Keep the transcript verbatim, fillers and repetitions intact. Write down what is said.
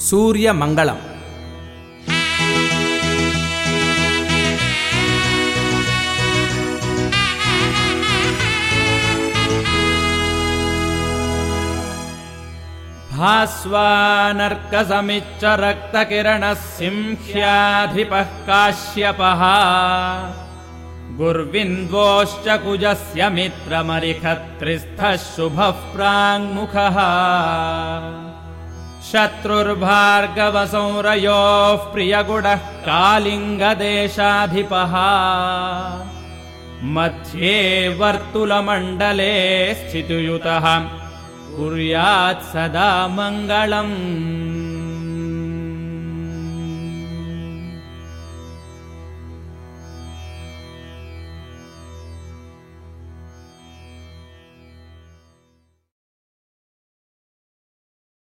सूर्यमङ्गलम्। भास्वानर्कसमिच्च रक्तकिरणः सिंह्याधिपः काश्यपः गुर्विन्द्वोश्च कुजस्य मित्रमरिखत्रिस्थः शुभः प्राङ्मुखः शत्रुर्भार्गवसंरयोः प्रियगुडः कालिङ्गदेशाधिपः मध्ये वर्तुलमण्डले स्थितियुतः कुर्यात् सदा मङ्गलम्।